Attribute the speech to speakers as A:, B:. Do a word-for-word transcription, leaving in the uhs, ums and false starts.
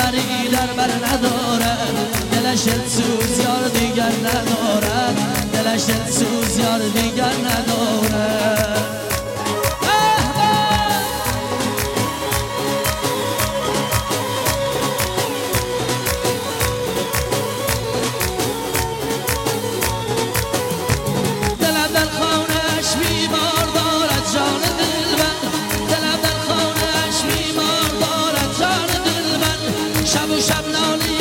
A: دلبری در بر ندارد، دلش دلسوز یار دیگر ندارد، دلش دلسوز یار دیگر ندارد.
B: شب و شب نالی